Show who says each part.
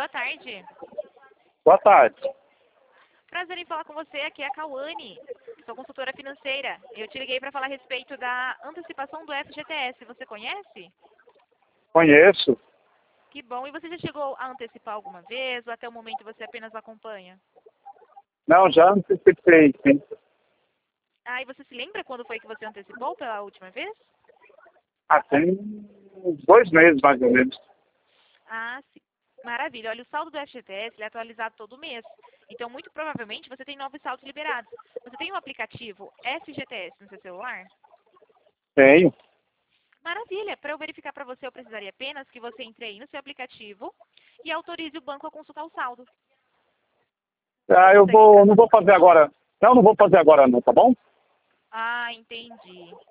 Speaker 1: boa tarde.
Speaker 2: Boa tarde.
Speaker 1: Prazer em falar com você, aqui é a Cauane, sou consultora financeira. Eu te liguei para falar a respeito da antecipação do FGTS, você conhece?
Speaker 2: Conheço.
Speaker 1: Que bom, e você já chegou a antecipar alguma vez ou até o momento você apenas acompanha?
Speaker 2: Não, já antecipei, sim.
Speaker 1: Ah, e você se lembra quando foi que você antecipou pela última vez?
Speaker 2: Tem uns 2 meses, mais ou menos.
Speaker 1: Ah, sim. Maravilha. Olha, o saldo do FGTS ele é atualizado todo mês. Então, muito provavelmente, você tem novos saldos liberados. Você tem um aplicativo FGTS no seu celular?
Speaker 2: Tenho.
Speaker 1: Maravilha. Para eu verificar para você, eu precisaria apenas que você entre aí no seu aplicativo e autorize o banco a consultar o saldo.
Speaker 2: Eu
Speaker 1: Consegue entrar?
Speaker 2: não vou fazer agora. Não vou fazer agora não, tá bom?
Speaker 1: Ah, entendi.